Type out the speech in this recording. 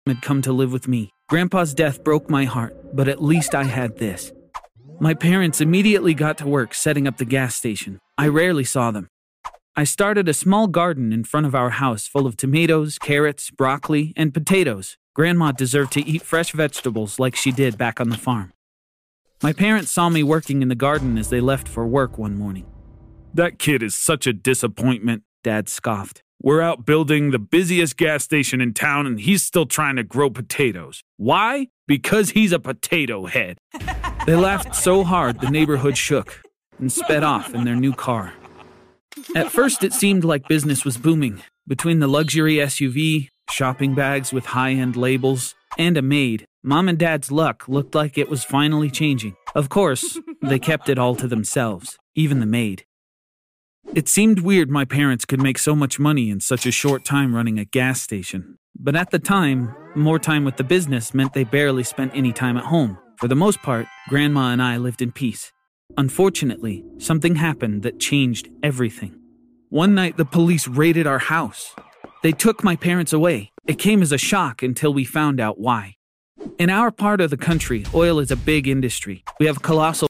had come to live with me. Grandpa's death broke my heart, but at least I had this. My parents immediately got to work setting up the gas station. I rarely saw them. I started a small garden in front of our house full of tomatoes, carrots, broccoli, and potatoes. Grandma deserved to eat fresh vegetables like she did back on the farm. My parents saw me working in the garden as they left for work one morning. "That kid is such a disappointment," Dad scoffed. "We're out building the busiest gas station in town and he's still trying to grow potatoes. Why? Because he's a potato head." They laughed so hard the neighborhood shook and sped off in their new car. At first it seemed like business was booming. Between the luxury SUV, shopping bags with high-end labels, and a maid, Mom and Dad's luck looked like it was finally changing. Of course, they kept it all to themselves, even the maid. It seemed weird my parents could make so much money in such a short time running a gas station. But at the time, more time with the business meant they barely spent any time at home. For the most part, Grandma and I lived in peace. Unfortunately, something happened that changed everything. One night, the police raided our house. They took my parents away. It came as a shock until we found out why. In our part of the country, oil is a big industry. We have colossal